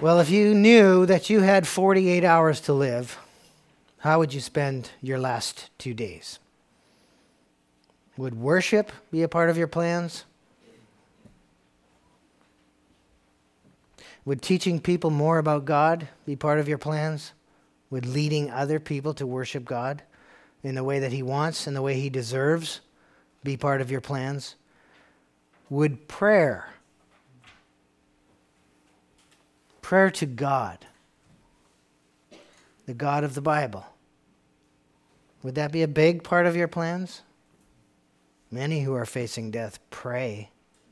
Well, if you knew that you had 48 hours to live, how would you spend your last 2 days? Would worship be a part of your plans? Would teaching people more about God be part of your plans? Would leading other people to worship God in the way that He wants and the way He deserves be part of your plans? Would prayer to God, the God of the Bible, would that be a big part of your plans? Many who are facing death pray.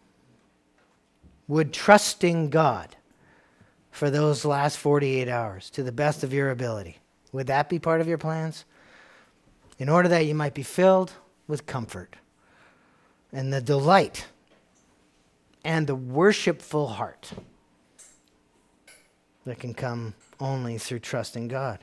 Would trusting God for those last 48 hours to the best of your ability, would that be part of your plans? In order that you might be filled with comfort and the delight and the worshipful heart that can come only through trusting God.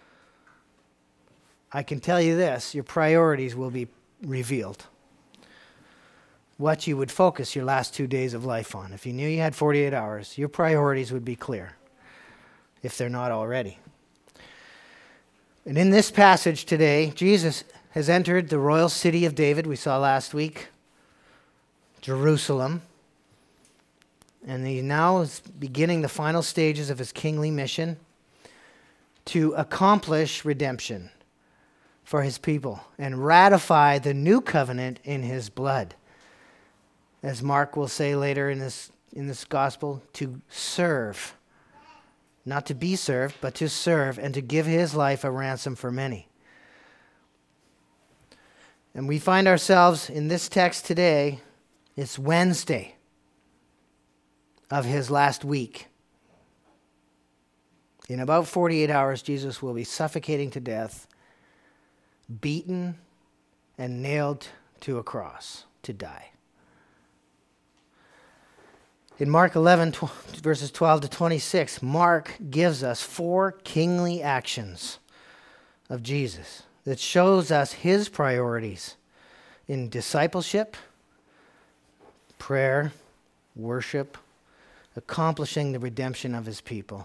I can tell you this, your priorities will be revealed. What you would focus your last 2 days of life on. If you knew you had 48 hours, your priorities would be clear, if they're not already. And in this passage today, Jesus has entered the royal city of David, we saw last week, Jerusalem. And he now is beginning the final stages of his kingly mission to accomplish redemption for his people and ratify the new covenant in his blood. As Mark will say later in this gospel, to serve. Not to be served, but to serve and to give his life a ransom for many. And we find ourselves in this text today, it's Wednesday of his last week. In about 48 hours, Jesus will be suffocating to death, beaten, and nailed to a cross to die. In Mark 11, verses 12 to 26, Mark gives us 4 kingly actions of Jesus that shows us his priorities in discipleship, prayer, worship, accomplishing the redemption of his people.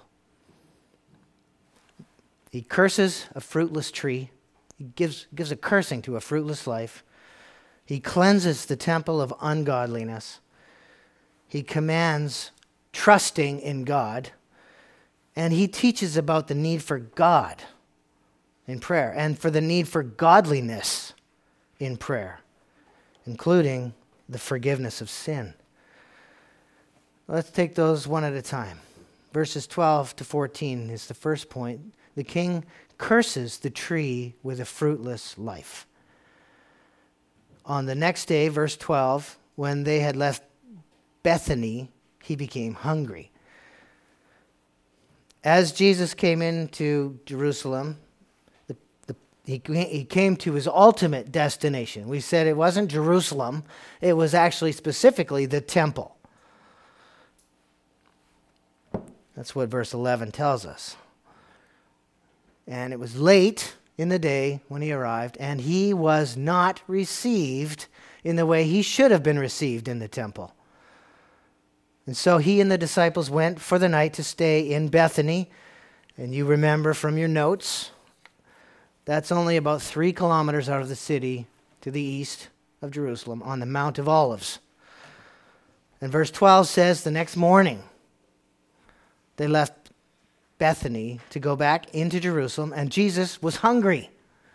He curses a fruitless tree. He gives a cursing to a fruitless life. He cleanses the temple of ungodliness. He commands trusting in God. And he teaches about the need for God in prayer and for the need for godliness in prayer, including the forgiveness of sin. Let's take those one at a time. Verses 12 to 14 is the first point. The king curses the tree with a fruitless life. On the next day, verse 12, when they had left Bethany, he became hungry. As Jesus came into Jerusalem, he came to his ultimate destination. We said it wasn't Jerusalem, it was actually specifically the temple. That's what verse 11 tells us. And it was late in the day when he arrived, and he was not received in the way he should have been received in the temple. And so he and the disciples went for the night to stay in Bethany. And you remember from your notes, that's only about 3 kilometers out of the city to the east of Jerusalem on the Mount of Olives. And verse 12 says the next morning, they left Bethany to go back into Jerusalem, and Jesus was hungry.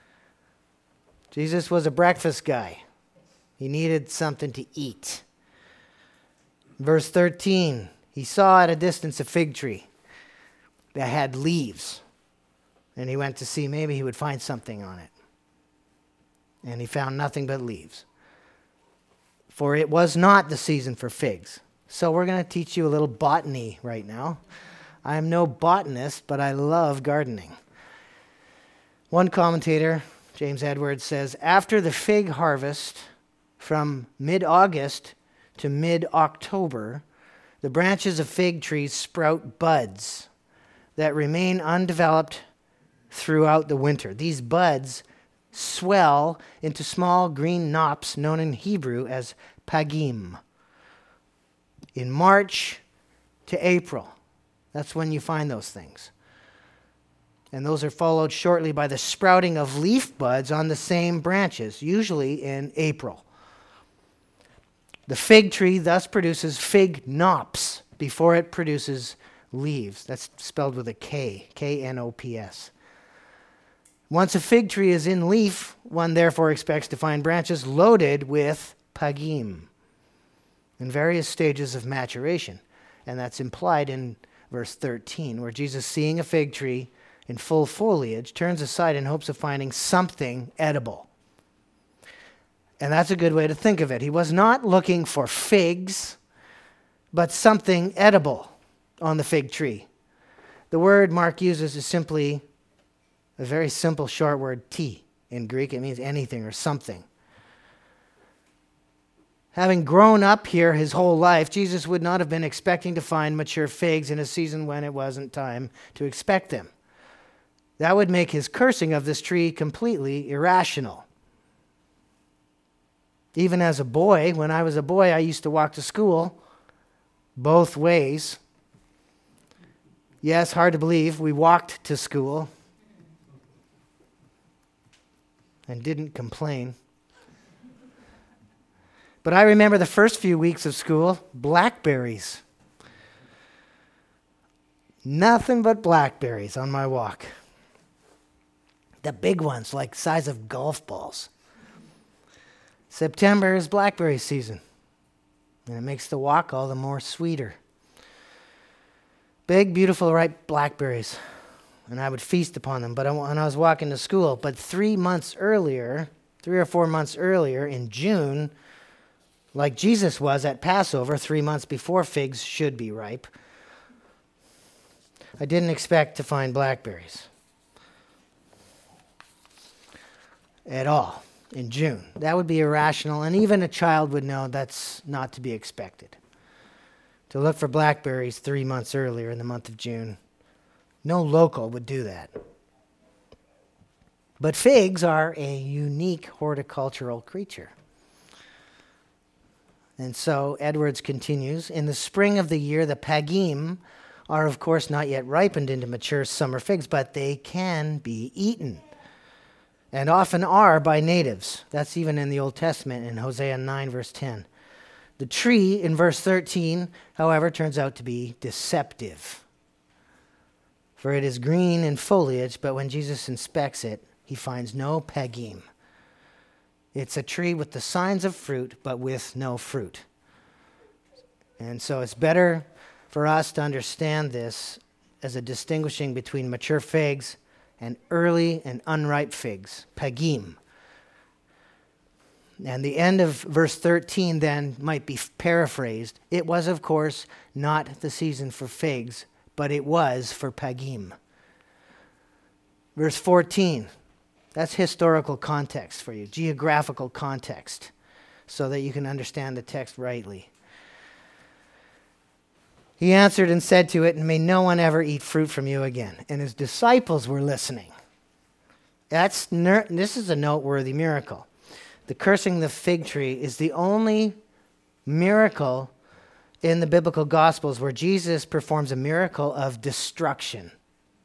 Jesus was a breakfast guy. He needed something to eat. Verse 13, he saw at a distance a fig tree that had leaves, and he went to see maybe he would find something on it. And he found nothing but leaves. For it was not the season for figs. So we're going to teach you a little botany right now. I am no botanist, but I love gardening. One commentator, James Edwards, says, after the fig harvest from mid-August to mid-October, the branches of fig trees sprout buds that remain undeveloped throughout the winter. These buds swell into small green knops known in Hebrew as pagim. In March to April, That's when you find those things. And those are followed shortly by the sprouting of leaf buds on the same branches, usually in April. The fig tree thus produces fig knops before it produces leaves. That's spelled with a K, K-N-O-P-S. Once a fig tree is in leaf, one therefore expects to find branches loaded with pagim in various stages of maturation. And that's implied in verse 13, where Jesus, seeing a fig tree in full foliage, turns aside in hopes of finding something edible. And that's a good way to think of it. He was not looking for figs, but something edible on the fig tree. The word Mark uses is simply a very simple short word, ti. In Greek, it means anything or something. Having grown up here his whole life, Jesus would not have been expecting to find mature figs in a season when it wasn't time to expect them. That would make his cursing of this tree completely irrational. Even as a boy, when I was a boy, I used to walk to school both ways. Yes, hard to believe, we walked to school and didn't complain. But I remember the first few weeks of school, blackberries. Nothing but blackberries on my walk. The big ones, like size of golf balls. September is blackberry season, and it makes the walk all the more sweeter. Big, beautiful, ripe blackberries, and I would feast upon them. But when I was walking to school, but 3 or 4 months earlier, in June, like Jesus was at Passover, 3 months before figs should be ripe, I didn't expect to find blackberries at all in June. That would be irrational, and even a child would know that's not to be expected. To look for blackberries 3 months earlier in the month of June, no local would do that. But figs are a unique horticultural creature. And so Edwards continues, in the spring of the year, the pagim are, of course, not yet ripened into mature summer figs, but they can be eaten, and often are by natives. That's even in the Old Testament in Hosea 9, verse 10. The tree in verse 13, however, turns out to be deceptive. For it is green in foliage, but when Jesus inspects it, he finds no pagim. It's a tree with the signs of fruit, but with no fruit. And so it's better for us to understand this as a distinguishing between mature figs and early and unripe figs, pagim. And the end of verse 13 then might be paraphrased. It was, of course, not the season for figs, but it was for pagim. Verse 14. That's historical context for you, geographical context, so that you can understand the text rightly. He answered and said to it, may no one ever eat fruit from you again. And his disciples were listening. This is a noteworthy miracle. The cursing the fig tree is the only miracle in the biblical Gospels where Jesus performs a miracle of destruction.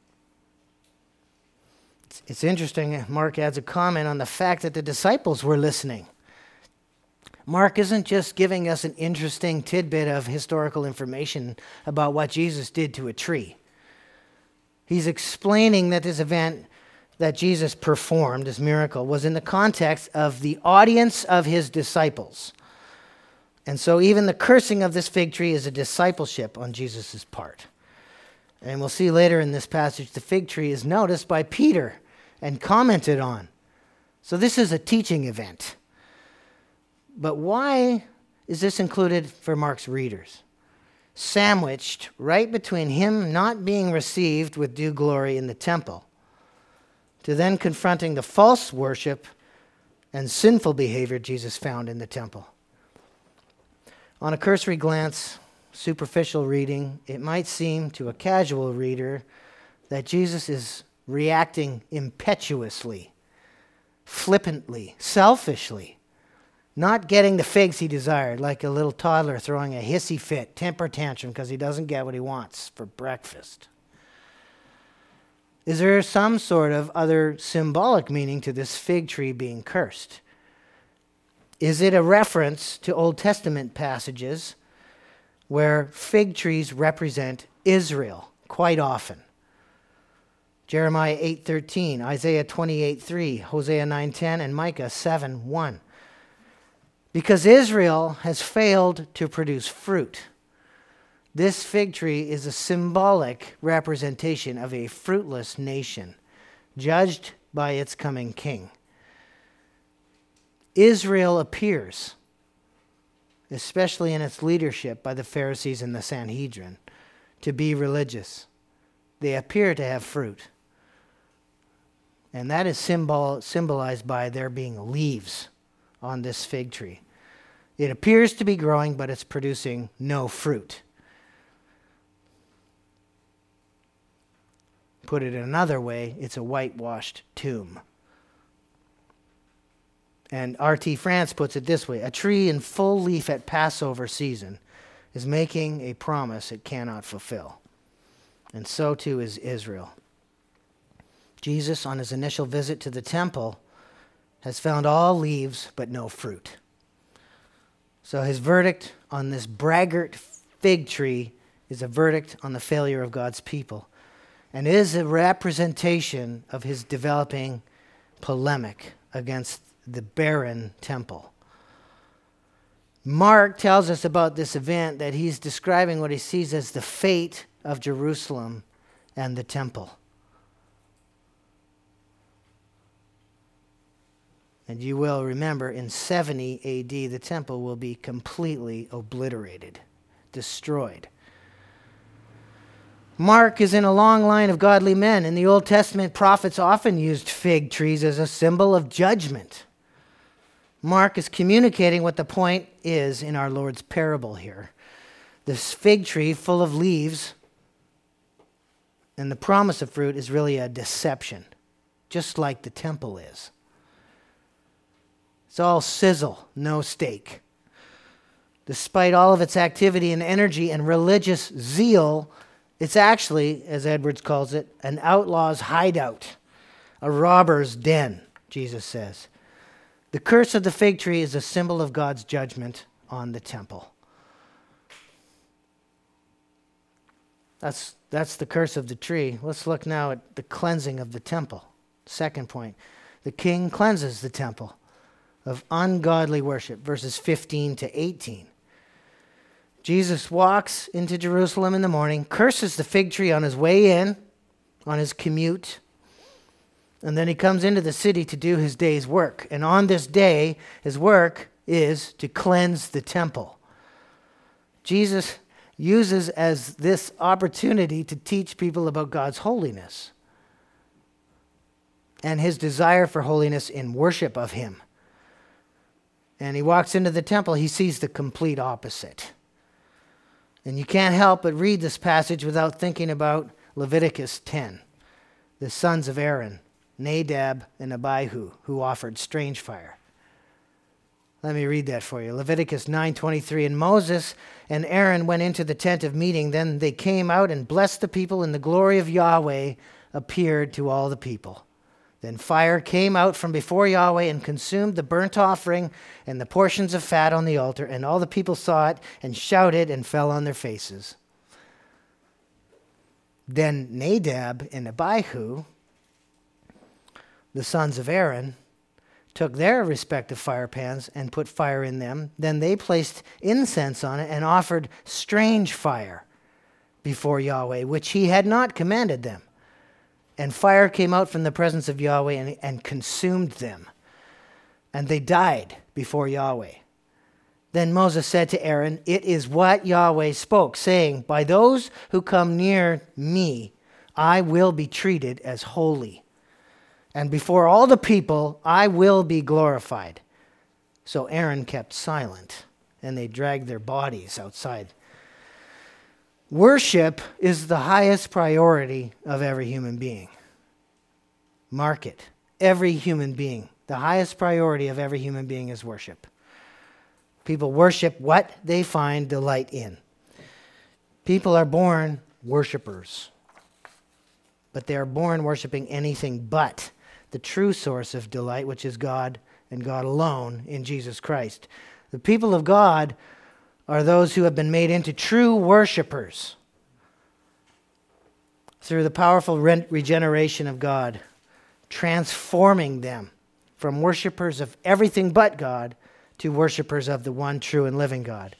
It's interesting, Mark adds a comment on the fact that the disciples were listening. Mark isn't just giving us an interesting tidbit of historical information about what Jesus did to a tree. He's explaining that this event that Jesus performed, this miracle, was in the context of the audience of his disciples. And so even the cursing of this fig tree is a discipleship on Jesus' part. And we'll see later in this passage, the fig tree is noticed by Peter and commented on. So this is a teaching event. But why is this included for Mark's readers? Sandwiched right between him not being received with due glory in the temple, to then confronting the false worship and sinful behavior Jesus found in the temple. On a cursory glance, superficial reading, it might seem to a casual reader that Jesus is reacting impetuously, flippantly, selfishly, not getting the figs he desired, like a little toddler throwing a hissy fit, temper tantrum because he doesn't get what he wants for breakfast. Is there some sort of other symbolic meaning to this fig tree being cursed? Is it a reference to Old Testament passages where fig trees represent Israel quite often? Jeremiah 8:13, Isaiah 28:3, Hosea 9:10, and Micah 7:1. Because Israel has failed to produce fruit, this fig tree is a symbolic representation of a fruitless nation, judged by its coming king. Israel appears, especially in its leadership by the Pharisees and the Sanhedrin, to be religious. They appear to have fruit. And that is symbolized by there being leaves on this fig tree. It appears to be growing, but it's producing no fruit. Put it another way, it's a whitewashed tomb. And R.T. France puts it this way: a tree in full leaf at Passover season is making a promise it cannot fulfill. And so too is Israel. Jesus, on his initial visit to the temple, has found all leaves but no fruit. So his verdict on this braggart fig tree is a verdict on the failure of God's people, and is a representation of his developing polemic against the barren temple. Mark tells us about this event that he's describing what he sees as the fate of Jerusalem and the temple. And you will remember in 70 A.D., the temple will be completely obliterated, destroyed. Mark is in a long line of godly men. In the Old Testament, prophets often used fig trees as a symbol of judgment. Mark is communicating what the point is in our Lord's parable here. This fig tree full of leaves and the promise of fruit is really a deception, just like the temple is. It's all sizzle, no steak. Despite all of its activity and energy and religious zeal, it's actually, as Edwards calls it, an outlaw's hideout, a robber's den, Jesus says. The curse of the fig tree is a symbol of God's judgment on the temple. That's the curse of the tree. Let's look now at the cleansing of the temple. Second point, the king cleanses the temple of ungodly worship, verses 15 to 18. Jesus walks into Jerusalem in the morning, curses the fig tree on his way in, on his commute, and then he comes into the city to do his day's work. And on this day, his work is to cleanse the temple. Jesus uses as this opportunity to teach people about God's holiness and his desire for holiness in worship of him. And he walks into the temple, he sees the complete opposite. And you can't help but read this passage without thinking about Leviticus 10, the sons of Aaron, Nadab and Abihu, who offered strange fire. Let me read that for you. Leviticus 9:23, and Moses and Aaron went into the tent of meeting. Then they came out and blessed the people, and the glory of Yahweh appeared to all the people. Then fire came out from before Yahweh and consumed the burnt offering and the portions of fat on the altar, and all the people saw it and shouted and fell on their faces. Then Nadab and Abihu, the sons of Aaron, took their respective fire pans and put fire in them. Then they placed incense on it and offered strange fire before Yahweh, which he had not commanded them. And fire came out from the presence of Yahweh and consumed them. And they died before Yahweh. Then Moses said to Aaron, "It is what Yahweh spoke, saying, 'By those who come near me, I will be treated as holy. And before all the people, I will be glorified.'" So Aaron kept silent, and they dragged their bodies outside. Worship is the highest priority of every human being. Mark it. Every human being. The highest priority of every human being is worship. People worship what they find delight in. People are born worshipers, but they are born worshiping anything but the true source of delight, which is God and God alone in Jesus Christ. The people of God are those who have been made into true worshipers through the powerful regeneration of God, transforming them from worshipers of everything but God to worshipers of the one true and living God.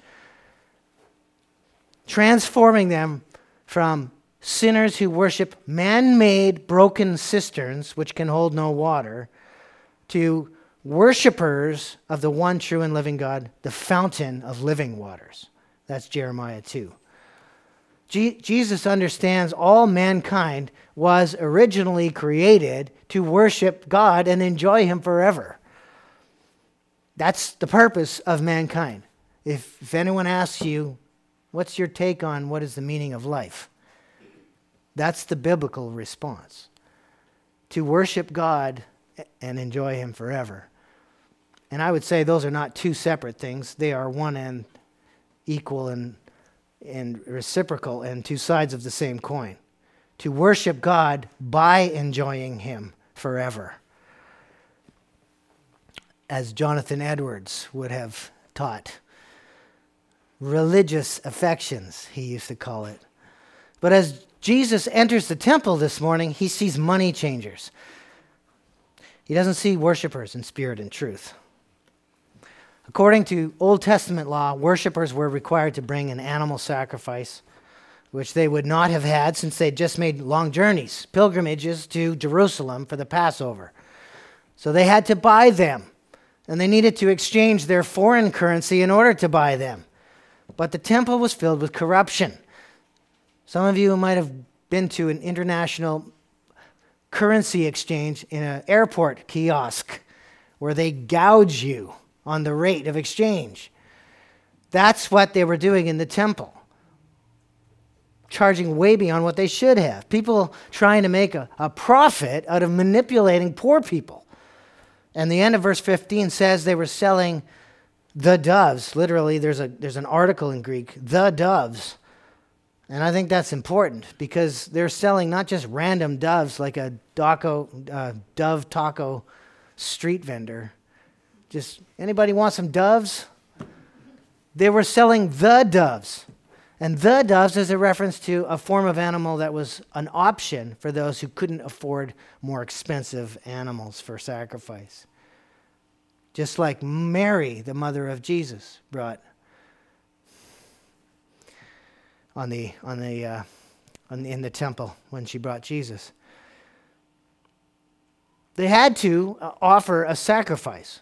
Transforming them from sinners who worship man-made broken cisterns which can hold no water to worshipers of the one true and living God, the fountain of living waters. That's Jeremiah 2. Jesus understands all mankind was originally created to worship God and enjoy Him forever. That's the purpose of mankind. If anyone asks you, what's your take on what is the meaning of life? That's the biblical response. To worship God and enjoy Him forever. And I would say those are not two separate things. They are one and equal and reciprocal and two sides of the same coin. To worship God by enjoying Him forever. As Jonathan Edwards would have taught. Religious affections, he used to call it. But as Jesus enters the temple this morning, he sees money changers. He doesn't see worshipers in spirit and truth. According to Old Testament law, worshipers were required to bring an animal sacrifice, which they would not have had since they'd just made long journeys, pilgrimages to Jerusalem for the Passover. So they had to buy them, and they needed to exchange their foreign currency in order to buy them. But the temple was filled with corruption. Some of you might have been to an international currency exchange in an airport kiosk where they gouge you on the rate of exchange. That's what they were doing in the temple, charging way beyond what they should have. People trying to make a profit out of manipulating poor people. And the end of verse 15 says they were selling the doves. Literally, there's an article in Greek, the doves. And I think that's important because they're selling not just random doves like a dove taco street vendor. Just, anybody want some doves? They were selling the doves. And the doves is a reference to a form of animal that was an option for those who couldn't afford more expensive animals for sacrifice. Just like Mary, the mother of Jesus, brought in the temple when she brought Jesus. They had to offer a sacrifice.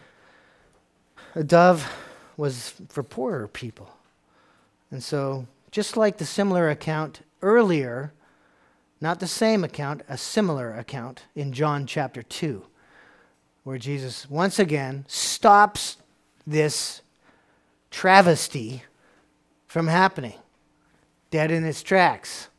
A dove was for poorer people. And so, just like the similar account earlier, not the same account, a similar account in John chapter 2, where Jesus once again stops this travesty from happening, dead in its tracks.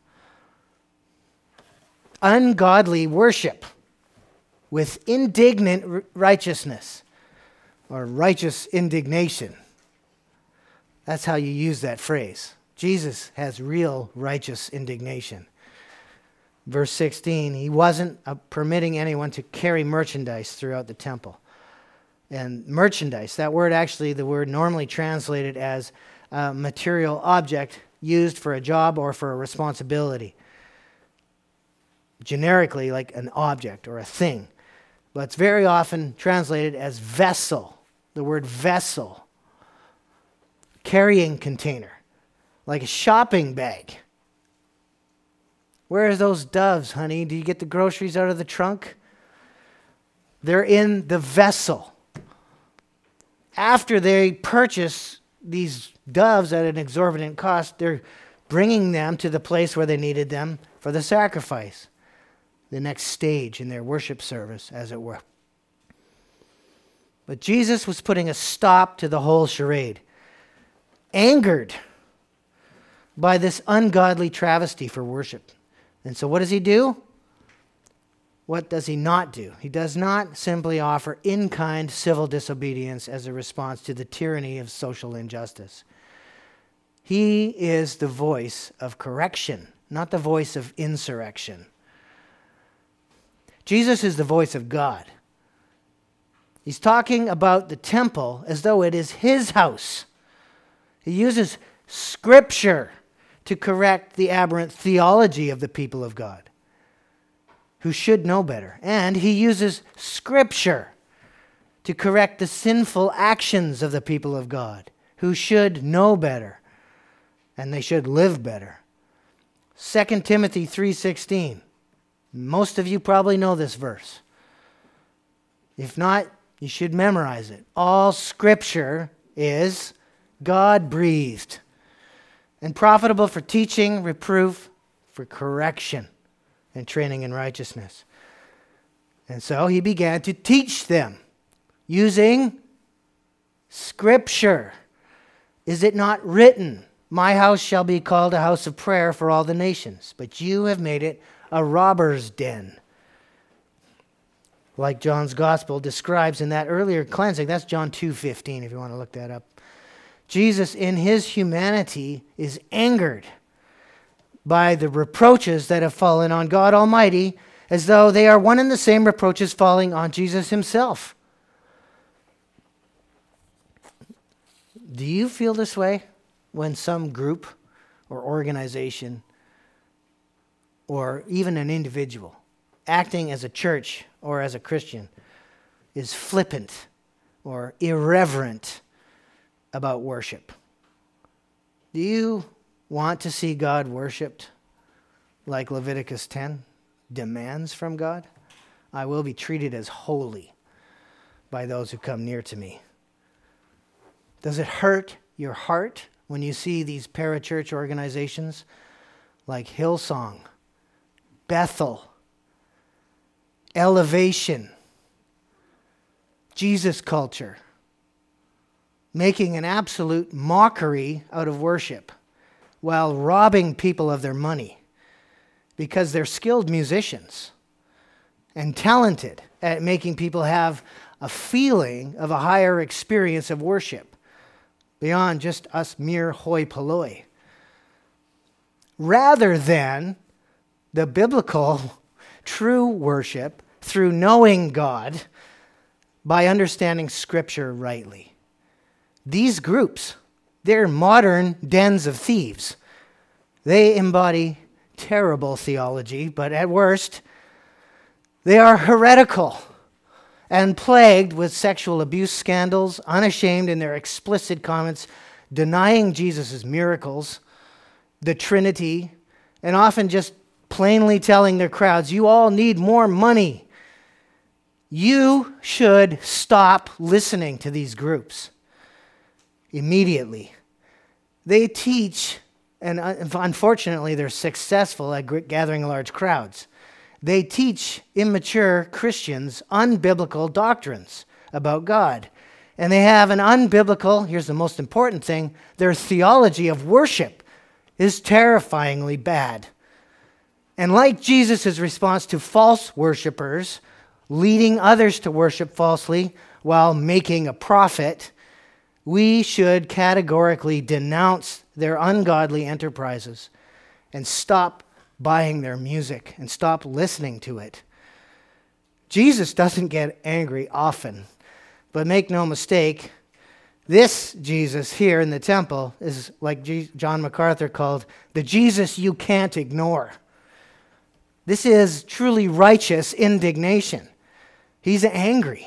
Ungodly worship with indignant righteousness, or righteous indignation. That's how you use that phrase. Jesus has real righteous indignation. Verse 16, he wasn't permitting anyone to carry merchandise throughout the temple. And merchandise, that word actually, the word normally translated as a material object used for a job or for a responsibility. Generically, like an object or a thing. But it's very often translated as vessel. The word vessel. Carrying container. Like a shopping bag. Where are those doves, honey? Do you get the groceries out of the trunk? They're in the vessel. After they purchase these doves at an exorbitant cost, they're bringing them to the place where they needed them for the sacrifice. The next stage in their worship service, as it were. But Jesus was putting a stop to the whole charade. Angered by this ungodly travesty for worship. And so what does he do? what does he not do? He does not simply offer in-kind civil disobedience as a response to the tyranny of social injustice. He is the voice of correction, not the voice of insurrection. Jesus is the voice of God. He's talking about the temple as though it is his house. He uses Scripture to correct the aberrant theology of the people of God, who should know better. And he uses Scripture to correct the sinful actions of the people of God, who should know better, and they should live better. 2 Timothy 3:16. Most of you probably know this verse. If not, you should memorize it. All Scripture is God-breathed and profitable for teaching, reproof, for correction, and training in righteousness. And so he began to teach them using Scripture. Is it not written, my house shall be called a house of prayer for all the nations, but you have made it a robber's den? Like John's gospel describes in that earlier cleansing. That's John 2:15 if you want to look that up. Jesus in his humanity is angered by the reproaches that have fallen on God Almighty, as though they are one and the same reproaches falling on Jesus himself. Do you feel this way when some group or organization or even an individual acting as a church or as a Christian is flippant or irreverent about worship? Do you want to see God worshipped like Leviticus 10 demands from God? I will be treated as holy by those who come near to me. Does it hurt your heart when you see these parachurch organizations like Hillsong, Bethel, Elevation, Jesus Culture, making an absolute mockery out of worship while robbing people of their money because they're skilled musicians and talented at making people have a feeling of a higher experience of worship beyond just us mere hoi polloi, rather than the biblical true worship through knowing God by understanding Scripture rightly. These groups, they're modern dens of thieves. They embody terrible theology, but at worst, they are heretical and plagued with sexual abuse scandals, unashamed in their explicit comments, denying Jesus' miracles, the Trinity, and often just plainly telling their crowds, you all need more money. You should stop listening to these groups immediately. They teach, and unfortunately they're successful at gathering large crowds. They teach immature Christians unbiblical doctrines about God. And they have an unbiblical, here's the most important thing, their theology of worship is terrifyingly bad. And like Jesus' response to false worshipers, leading others to worship falsely while making a profit, we should categorically denounce their ungodly enterprises and stop buying their music and stop listening to it. Jesus doesn't get angry often, but make no mistake, this Jesus here in the temple is like John MacArthur called the Jesus you can't ignore. This is truly righteous indignation. He's angry,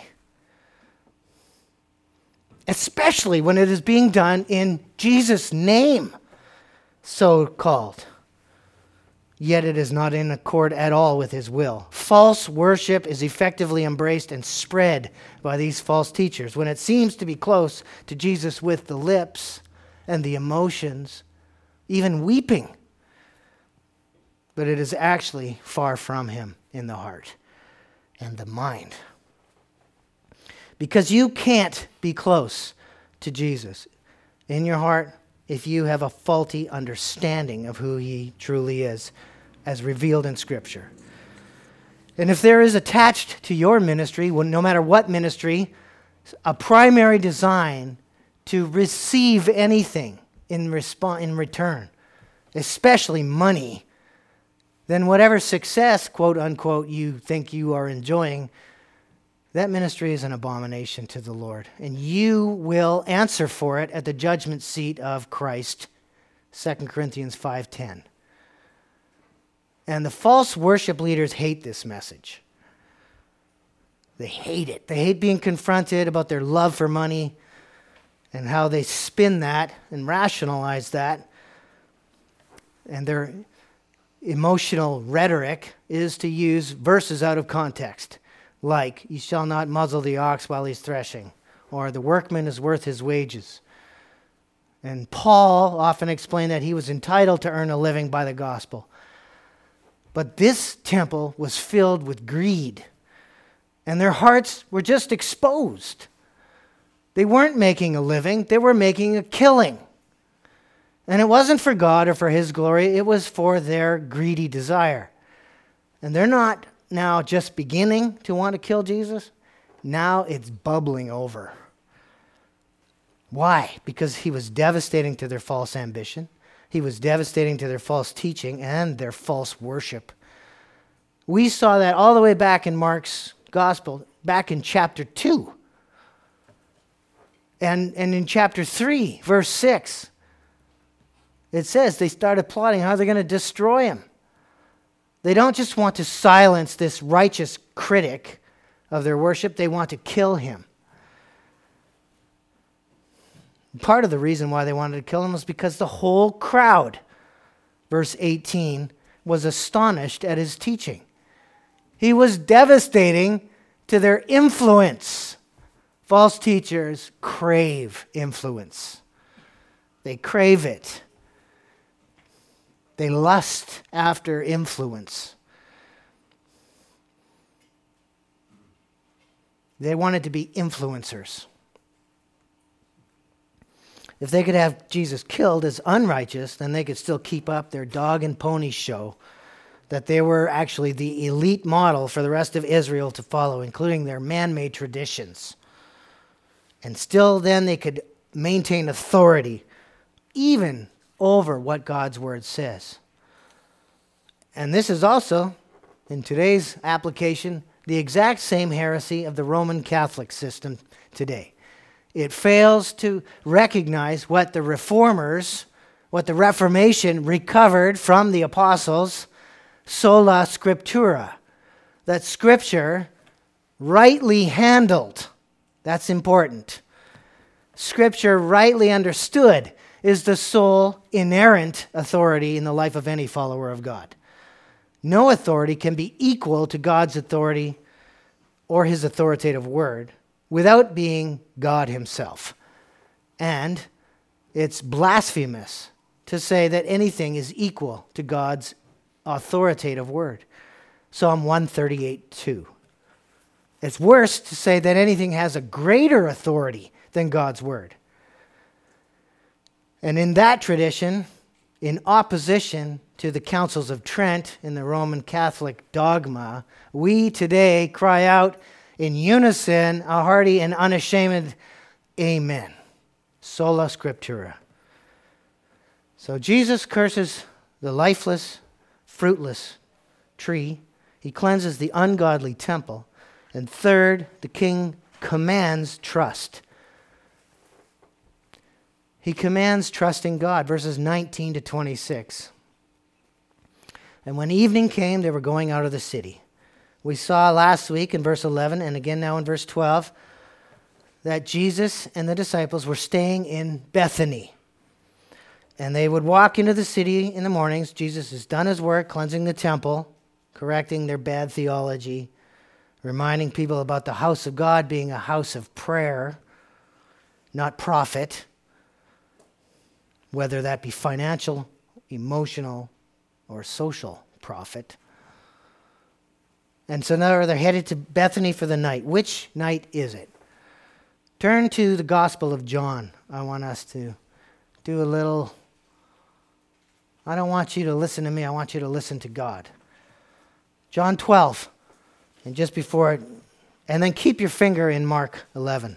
especially when it is being done in Jesus' name, so called. Yet it is not in accord at all with his will. False worship is effectively embraced and spread by these false teachers when it seems to be close to Jesus with the lips and the emotions, even weeping. But it is actually far from him in the heart and the mind. Because you can't be close to Jesus in your heart if you have a faulty understanding of who he truly is, as revealed in Scripture. And if there is attached to your ministry, no matter what ministry, a primary design to receive anything in return, especially money, then whatever success, quote unquote, you think you are enjoying, that ministry is an abomination to the Lord. And you will answer for it at the judgment seat of Christ, 2 Corinthians 5:10. And the false worship leaders hate this message. They hate it. They hate being confronted about their love for money and how they spin that and rationalize that. And their emotional rhetoric is to use verses out of context, like, "You shall not muzzle the ox while he's threshing," or "The workman is worth his wages." And Paul often explained that he was entitled to earn a living by the gospel. But this temple was filled with greed, and their hearts were just exposed. They weren't making a living, they were making a killing. And it wasn't for God or for His glory, it was for their greedy desire. And they're not now just beginning to want to kill Jesus. Now it's bubbling over. Why? Because He was devastating to their false ambition. He was devastating to their false teaching and their false worship. We saw that all the way back in Mark's gospel, back in chapter 2. And in chapter 3, verse 6, it says they started plotting how they're going to destroy Him. They don't just want to silence this righteous critic of their worship, they want to kill Him. Part of the reason why they wanted to kill Him was because the whole crowd, verse 18, was astonished at His teaching. He was devastating to their influence. False teachers crave influence. They crave it. They lust after influence. They wanted to be influencers. If they could have Jesus killed as unrighteous, then they could still keep up their dog and pony show that they were actually the elite model for the rest of Israel to follow, including their man-made traditions. And still then they could maintain authority even over what God's word says. And this is also, in today's application, the exact same heresy of the Roman Catholic system today. It fails to recognize what the Reformers, what the Reformation recovered from the apostles, sola scriptura, that Scripture rightly handled, that's important. Scripture rightly understood is the sole inerrant authority in the life of any follower of God. No authority can be equal to God's authority or His authoritative word without being God Himself. And it's blasphemous to say that anything is equal to God's authoritative word. Psalm 138:2. It's worse to say that anything has a greater authority than God's word. And in that tradition, in opposition to the councils of Trent in the Roman Catholic dogma, we today cry out in unison a hearty and unashamed amen. Sola scriptura. So Jesus curses the lifeless, fruitless tree. He cleanses the ungodly temple. And third, the king commands trust. He commands trust in God, verses 19 to 26. And when evening came, they were going out of the city. We saw last week in verse 11, and again now in verse 12, that Jesus and the disciples were staying in Bethany. And they would walk into the city in the mornings. Jesus has done His work, cleansing the temple, correcting their bad theology, reminding people about the house of God being a house of prayer, not profit, whether that be financial, emotional, or social profit. And so now they're headed to Bethany for the night. Which night is it? Turn to the Gospel of John. I want us to do a little... I don't want you to listen to me. I want you to listen to God. John 12. And just before it, and then keep your finger in Mark 11.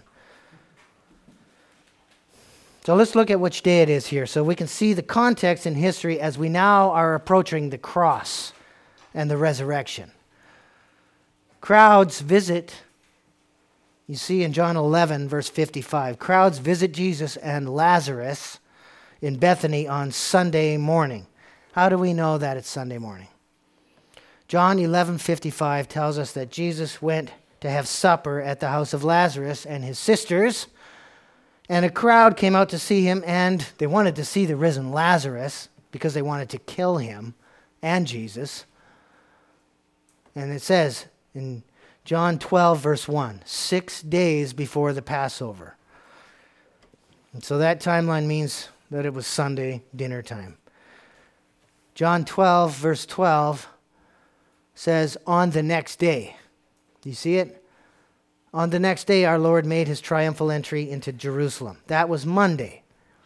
So let's look at which day it is here so we can see the context in history as we now are approaching the cross and the resurrection. Crowds visit, you see in John 11, verse 55, crowds visit Jesus and Lazarus in Bethany on Sunday morning. How do we know that it's Sunday morning? John 11:55 tells us that Jesus went to have supper at the house of Lazarus and his sisters, and a crowd came out to see him, and they wanted to see the risen Lazarus because they wanted to kill him and Jesus. And it says in John 12, verse 1, 6 days before the Passover. And so that timeline means that it was Sunday dinner time. John 12, verse 12 says, on the next day. Do you see it? On the next day, our Lord made his triumphal entry into Jerusalem. That was Monday.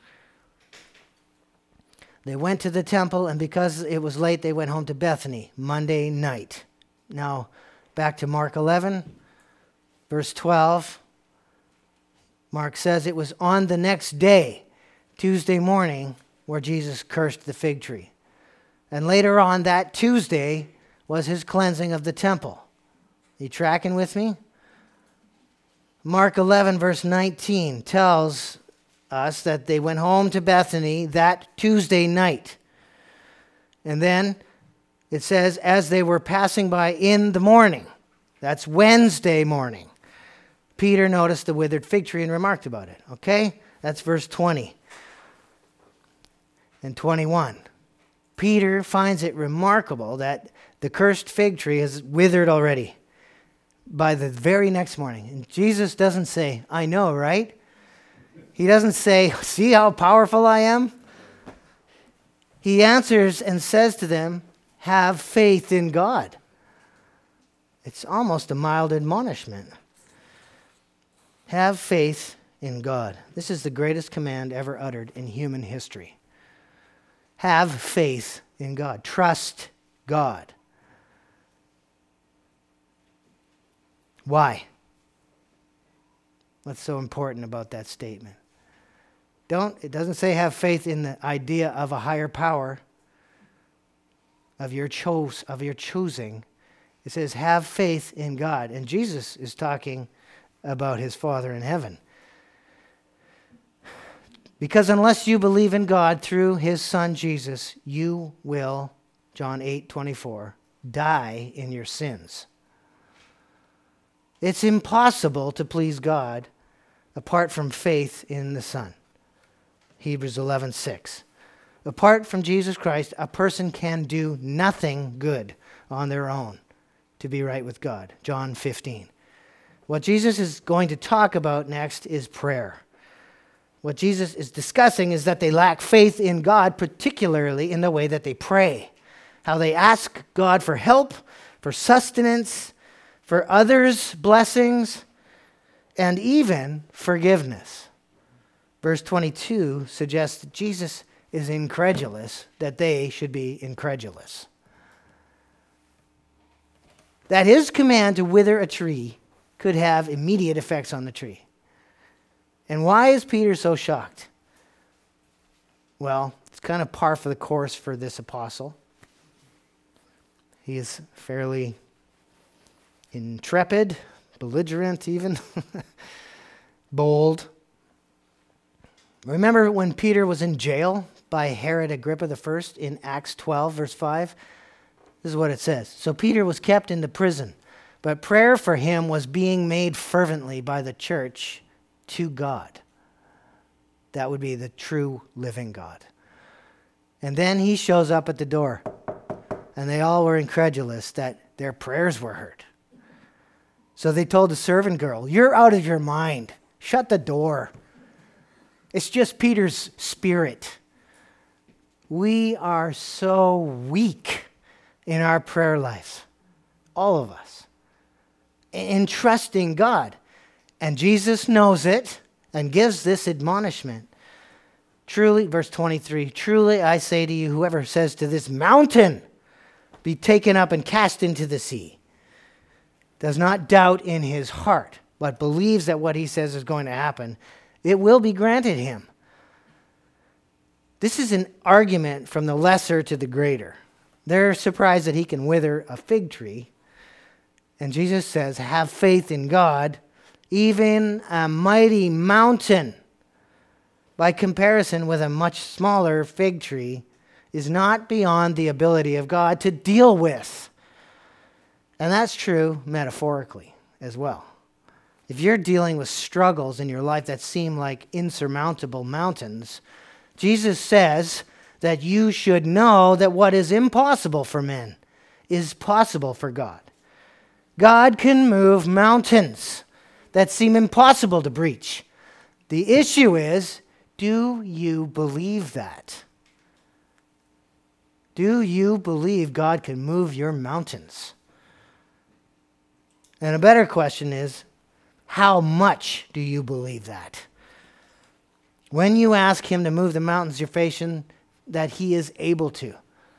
They went to the temple, and because it was late, they went home to Bethany, Monday night. Now, back to Mark 11, verse 12. Mark says it was on the next day, Tuesday morning, where Jesus cursed the fig tree. And later on that Tuesday was his cleansing of the temple. You tracking with me? Mark 11, verse 19 tells us that they went home to Bethany that Tuesday night. And then it says, as they were passing by in the morning, that's Wednesday morning, Peter noticed the withered fig tree and remarked about it. Okay? That's verse 20 and 21. Peter finds it remarkable that the cursed fig tree is withered already by the very next morning. And Jesus doesn't say, I know, right? He doesn't say, see how powerful I am? He answers and says to them, have faith in God. It's almost a mild admonishment. Have faith in God. This is the greatest command ever uttered in human history. Have faith in God. Trust God. Why? What's so important about that statement? It doesn't say have faith in the idea of a higher power of your choosing. It says have faith in God. And Jesus is talking about his Father in heaven. Because unless you believe in God through his Son Jesus, you will, John 8:24, die in your sins. It's impossible to please God apart from faith in the Son. Hebrews 11:6. Apart from Jesus Christ, a person can do nothing good on their own to be right with God. John 15. What Jesus is going to talk about next is prayer. What Jesus is discussing is that they lack faith in God, particularly in the way that they pray. How they ask God for help, for sustenance, for others' blessings, and even forgiveness. Verse 22 suggests that Jesus is incredulous, that they should be incredulous. That his command to wither a tree could have immediate effects on the tree. And why is Peter so shocked? Well, it's kind of par for the course for this apostle. He is fairly intrepid, belligerent even, bold. Remember when Peter was in jail by Herod Agrippa I in Acts 12, verse 5? This is what it says. So Peter was kept in the prison, but prayer for him was being made fervently by the church to God. That would be the true living God. And then he shows up at the door, and they all were incredulous that their prayers were heard. So they told the servant girl, "You're out of your mind. Shut the door. It's just Peter's spirit." We are so weak in our prayer lives, all of us, in trusting God. And Jesus knows it and gives this admonishment. Truly, verse 23, "Truly I say to you, whoever says to this mountain, be taken up and cast into the sea." does not doubt in his heart, but believes that what he says is going to happen, it will be granted him. This is an argument from the lesser to the greater. They're surprised that he can wither a fig tree. And Jesus says, have faith in God. Even a mighty mountain, by comparison with a much smaller fig tree, is not beyond the ability of God to deal with. And that's true metaphorically as well. If you're dealing with struggles in your life that seem like insurmountable mountains, Jesus says that you should know that what is impossible for men is possible for God. God can move mountains that seem impossible to breach. The issue is, do you believe that? Do you believe God can move your mountains? And a better question is, how much do you believe that? When you ask him to move the mountains you're facing, that he is able to.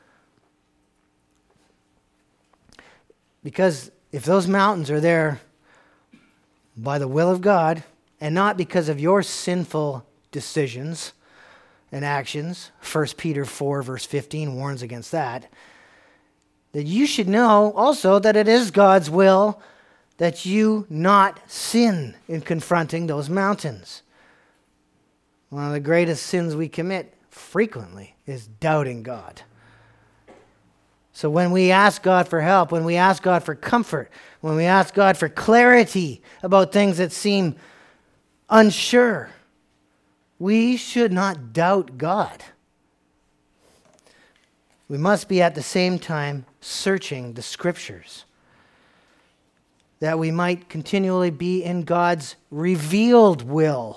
Because if those mountains are there by the will of God, and not because of your sinful decisions and actions, 1 Peter 4 verse 15 warns against that, that you should know also that it is God's will that you not sin in confronting those mountains. One of the greatest sins we commit frequently is doubting God. So when we ask God for help, when we ask God for comfort, when we ask God for clarity about things that seem unsure, we should not doubt God. We must be at the same time searching the Scriptures, that we might continually be in God's revealed will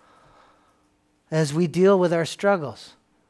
as we deal with our struggles.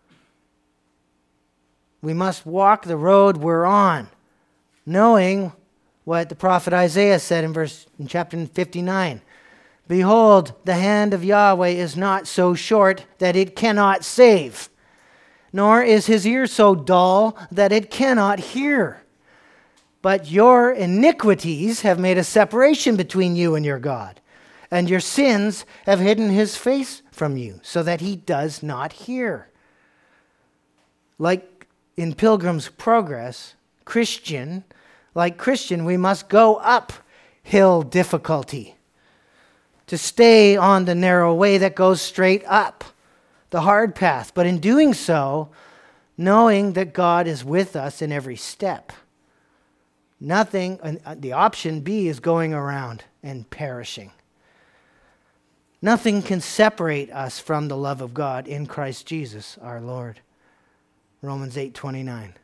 We must walk the road we're on, knowing what the prophet Isaiah said in chapter 59. Behold, the hand of Yahweh is not so short that it cannot save, nor is his ear so dull that it cannot hear. But your iniquities have made a separation between you and your God, and your sins have hidden his face from you, so that he does not hear. Like in Pilgrim's Progress, like Christian, we must go up hill difficulty to stay on the narrow way that goes straight up, the hard path. But in doing so, knowing that God is with us in every step. Nothing, the option B is going around and perishing. Nothing can separate us from the love of God in Christ Jesus our Lord. Romans 8:29.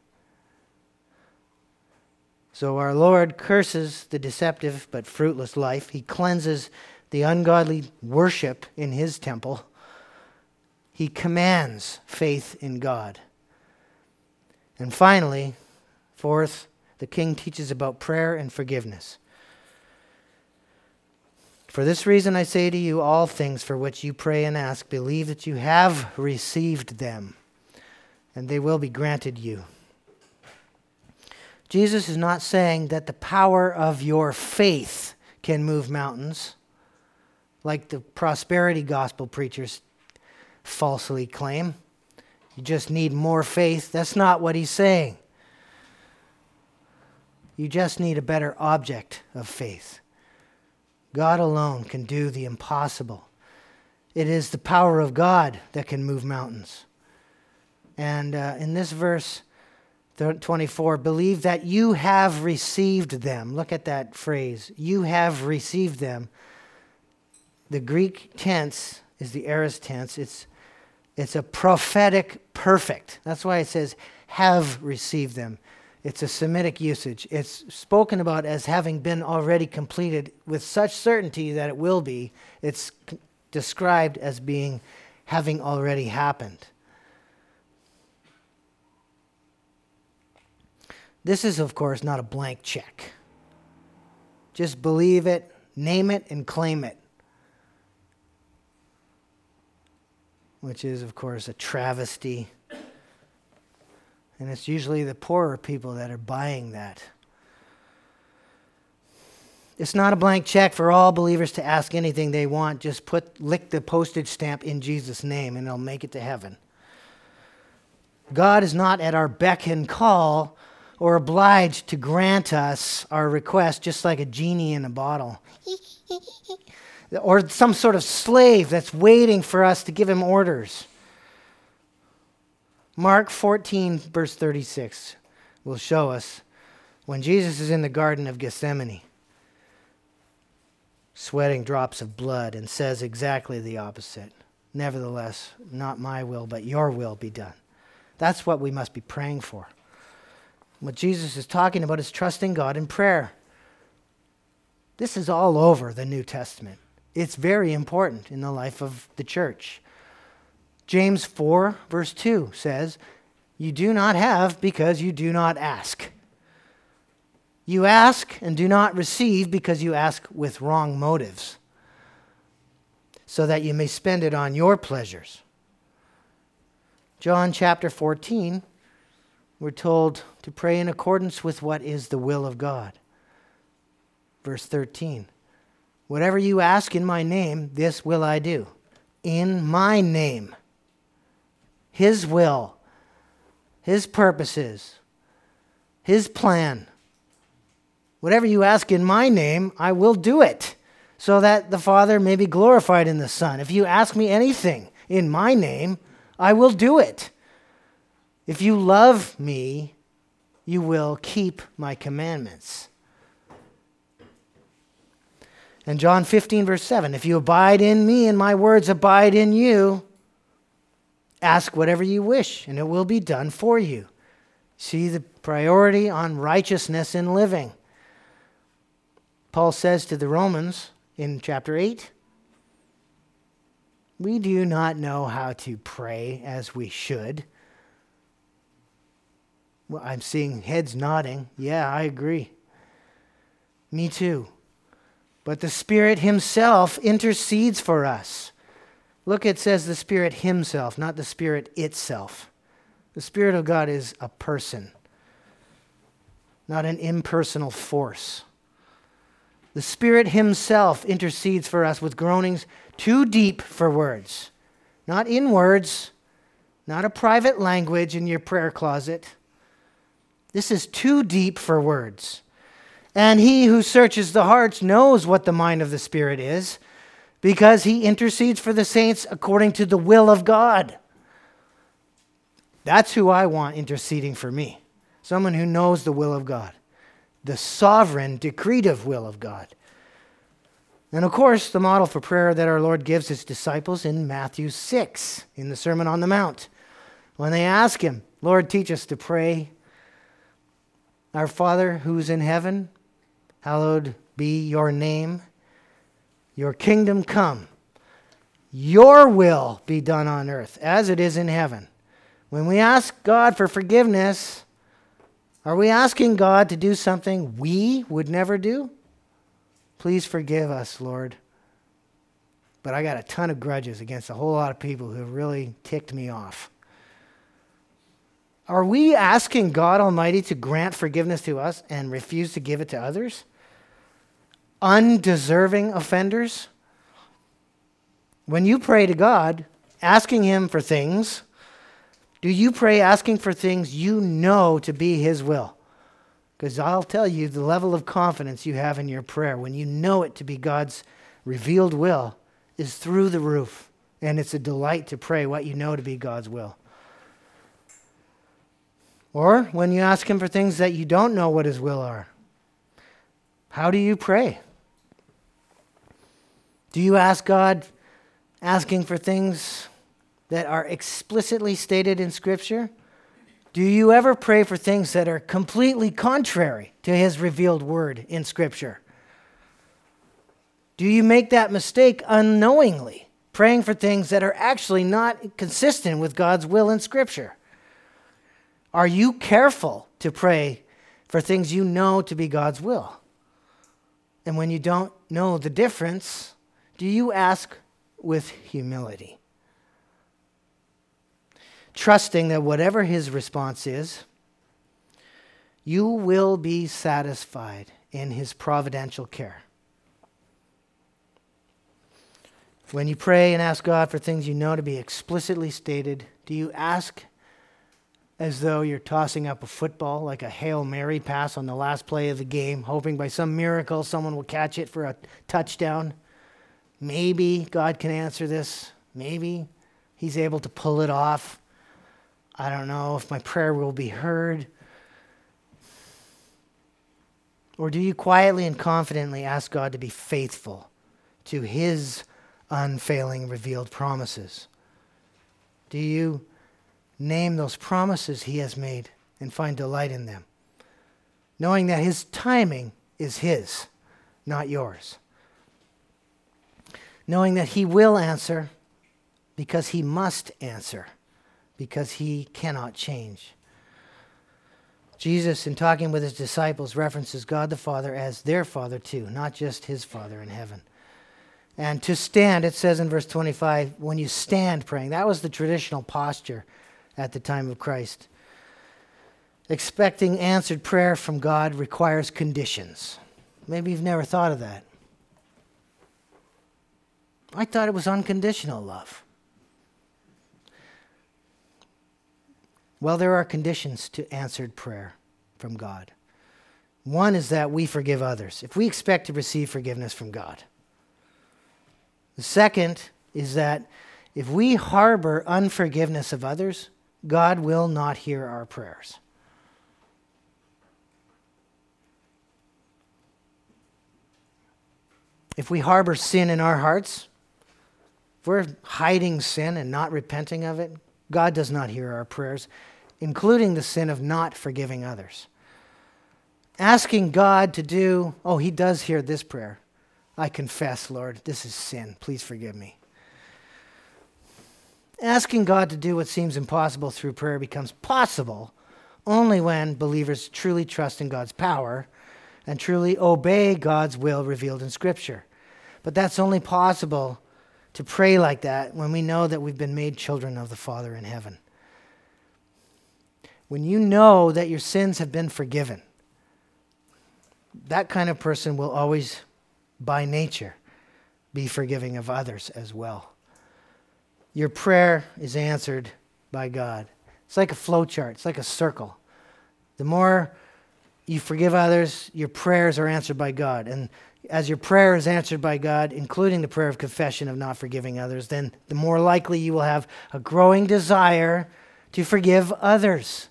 So our Lord curses the deceptive but fruitless life. He cleanses the ungodly worship in his temple. He commands faith in God. And finally, fourth, the king teaches about prayer and forgiveness. For this reason I say to you, all things for which you pray and ask, believe that you have received them, and they will be granted you. Jesus is not saying that the power of your faith can move mountains, like the prosperity gospel preachers falsely claim. You just need more faith. That's not what he's saying. You just need a better object of faith. God alone can do the impossible. It is the power of God that can move mountains. And in this verse 24, believe that you have received them. Look at that phrase. You have received them. The Greek tense is the aorist tense. It's a prophetic perfect. That's why it says have received them. It's a Semitic usage. It's spoken about as having been already completed with such certainty that it will be. It's described as being having already happened. This is, of course, not a blank check. Just believe it, name it, and claim it. Which is, of course, a travesty. And it's usually the poorer people that are buying that. It's not a blank check for all believers to ask anything they want. Just lick the postage stamp in Jesus' name and they'll make it to heaven. God is not at our beck and call or obliged to grant us our request just like a genie in a bottle. Or some sort of slave that's waiting for us to give him orders. Mark 14, verse 36 will show us when Jesus is in the Garden of Gethsemane, sweating drops of blood, and says exactly the opposite. Nevertheless, not my will, but your will be done. That's what we must be praying for. What Jesus is talking about is trusting God in prayer. This is all over the New Testament. It's very important in the life of the church. James 4, verse 2 says, "You do not have because you do not ask. You ask and do not receive because you ask with wrong motives, so that you may spend it on your pleasures." John chapter 14, we're told to pray in accordance with what is the will of God. Verse 13, "Whatever you ask in my name, this will I do." In my name. His will, his purposes, his plan. Whatever you ask in my name, I will do it, so that the Father may be glorified in the Son. If you ask me anything in my name, I will do it. If you love me, you will keep my commandments. And John 15, verse 7, "If you abide in me and my words abide in you, ask whatever you wish, and it will be done for you." See the priority on righteousness in living. Paul says to the Romans in chapter 8, "We do not know how to pray as we should." Well, I'm seeing heads nodding. Yeah, I agree. Me too. But the Spirit himself intercedes for us. Look, it says the Spirit himself, not the Spirit itself. The Spirit of God is a person, not an impersonal force. The Spirit himself intercedes for us with groanings too deep for words. Not in words, not a private language in your prayer closet. This is too deep for words. And he who searches the hearts knows what the mind of the Spirit is, because he intercedes for the saints according to the will of God. That's who I want interceding for me. Someone who knows the will of God. The sovereign, decretive will of God. And of course, the model for prayer that our Lord gives his disciples in Matthew 6, in the Sermon on the Mount. When they ask him, "Lord, teach us to pray. Our Father who's in heaven, hallowed be your name. Your kingdom come. Your will be done on earth as it is in heaven." When we ask God for forgiveness, are we asking God to do something we would never do? Please forgive us, Lord. But I got a ton of grudges against a whole lot of people who have really ticked me off. Are we asking God Almighty to grant forgiveness to us and refuse to give it to others? Undeserving offenders? When you pray to God, asking him for things, do you pray asking for things you know to be his will? Because I'll tell you, the level of confidence you have in your prayer when you know it to be God's revealed will is through the roof. And it's a delight to pray what you know to be God's will. Or when you ask him for things that you don't know what his will are, how do you pray? Do you ask God asking for things that are explicitly stated in Scripture? Do you ever pray for things that are completely contrary to his revealed word in Scripture? Do you make that mistake unknowingly, praying for things that are actually not consistent with God's will in Scripture? Are you careful to pray for things you know to be God's will? And when you don't know the difference, do you ask with humility? Trusting that whatever his response is, you will be satisfied in his providential care. When you pray and ask God for things you know to be explicitly stated, do you ask as though you're tossing up a football, like a Hail Mary pass on the last play of the game, hoping by some miracle someone will catch it for a touchdown? Maybe God can answer this. Maybe He's able to pull it off. I don't know if my prayer will be heard. Or do you quietly and confidently ask God to be faithful to His unfailing revealed promises? Do you name those promises He has made and find delight in them, knowing that His timing is His, not yours? Knowing that He will answer because He must answer, because He cannot change. Jesus, in talking with His disciples, references God the Father as their Father too, not just His Father in heaven. And to stand, it says in verse 25, when you stand praying, that was the traditional posture at the time of Christ. Expecting answered prayer from God requires conditions. Maybe you've never thought of that. I thought it was unconditional love. Well, there are conditions to answered prayer from God. One is that we forgive others, if we expect to receive forgiveness from God. The second is that if we harbor unforgiveness of others, God will not hear our prayers. If we harbor sin in our hearts, if we're hiding sin and not repenting of it, God does not hear our prayers, including the sin of not forgiving others. Asking God to do, He does hear this prayer. I confess, Lord, this is sin. Please forgive me. Asking God to do what seems impossible through prayer becomes possible only when believers truly trust in God's power and truly obey God's will revealed in Scripture. But that's only possible to pray like that when we know that we've been made children of the Father in heaven. When you know that your sins have been forgiven, that kind of person will always, by nature, be forgiving of others as well. Your prayer is answered by God. It's like a flow chart. It's like a circle. The more you forgive others, your prayers are answered by God. And as your prayer is answered by God, including the prayer of confession of not forgiving others, then the more likely you will have a growing desire to forgive others.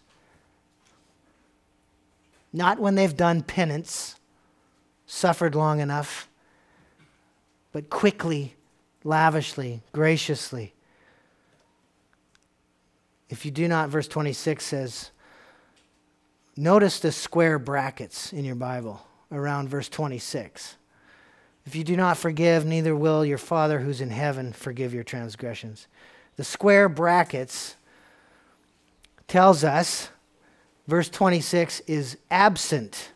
Not when they've done penance, suffered long enough, but quickly, lavishly, graciously. If you do not, verse 26 says, notice the square brackets in your Bible around verse 26. If you do not forgive, neither will your Father who's in heaven forgive your transgressions. The square brackets tells us verse 26 is absent.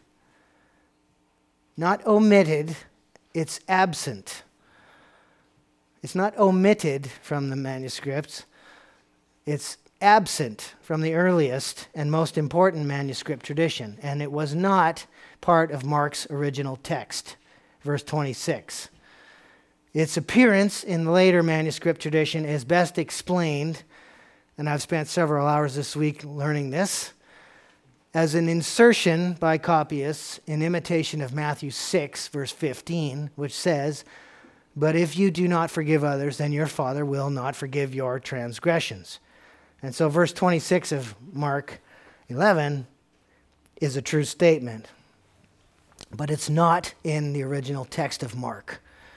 Not omitted, it's absent. It's not omitted from the manuscripts. It's absent from the earliest and most important manuscript tradition, and it was not part of Mark's original text, verse 26. Its appearance in the later manuscript tradition is best explained, and I've spent several hours this week learning this, as an insertion by copyists in imitation of Matthew 6, verse 15, which says, "But if you do not forgive others, then your Father will not forgive your transgressions." And so verse 26 of Mark 11 is a true statement, but it's not in the original text of Mark.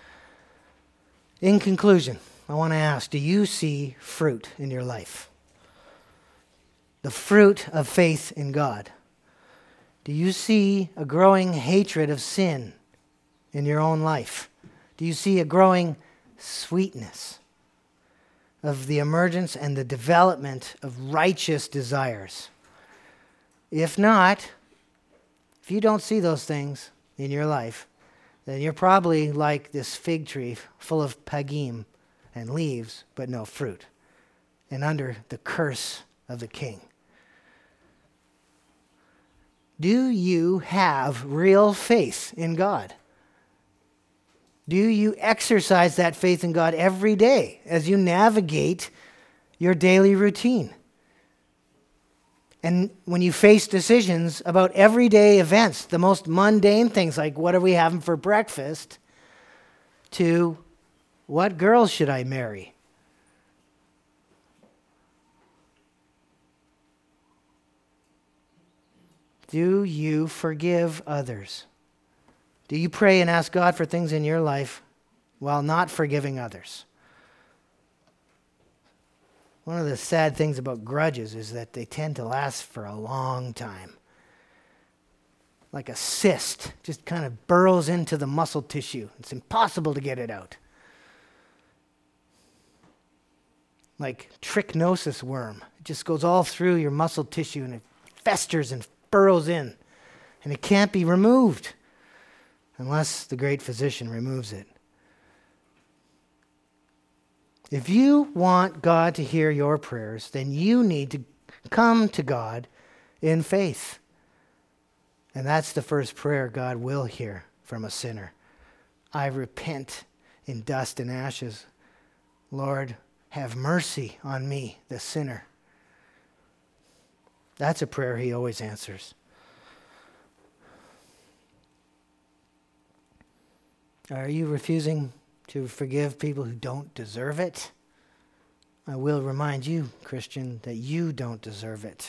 In conclusion, I want to ask, do you see fruit in your life? The fruit of faith in God. Do you see a growing hatred of sin in your own life? Do you see a growing sweetness of the emergence and the development of righteous desires? If not, if you don't see those things in your life, then you're probably like this fig tree full of pagim and leaves, but no fruit, and under the curse of the king. Do you have real faith in God? Do you exercise that faith in God every day as you navigate your daily routine? And when you face decisions about everyday events, the most mundane things like what are we having for breakfast, to what girl should I marry? Do you forgive others? Do you pray and ask God for things in your life while not forgiving others? One of the sad things about grudges is that they tend to last for a long time. Like a cyst, just kind of burrows into the muscle tissue. It's impossible to get it out. Like trichinosis worm. It just goes all through your muscle tissue and it festers and burrows in. And it can't be removed unless the great physician removes it. If you want God to hear your prayers, then you need to come to God in faith. And that's the first prayer God will hear from a sinner. I repent in dust and ashes. Lord, have mercy on me, the sinner. That's a prayer he always answers. Are you refusing to forgive people who don't deserve it? I will remind you, Christian, that you don't deserve it.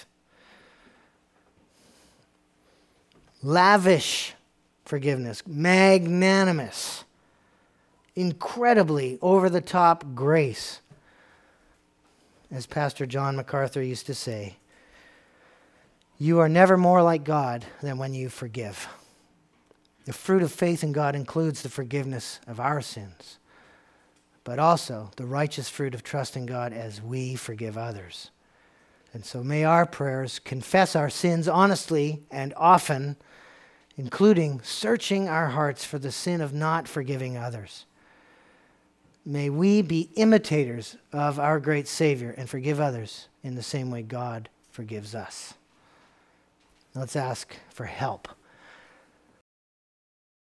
Lavish forgiveness, magnanimous, incredibly over-the-top grace. As Pastor John MacArthur used to say, you are never more like God than when you forgive. The fruit of faith in God includes the forgiveness of our sins, but also the righteous fruit of trusting God as we forgive others. And so may our prayers confess our sins honestly and often, including searching our hearts for the sin of not forgiving others. May we be imitators of our great Savior and forgive others in the same way God forgives us. Let's ask for help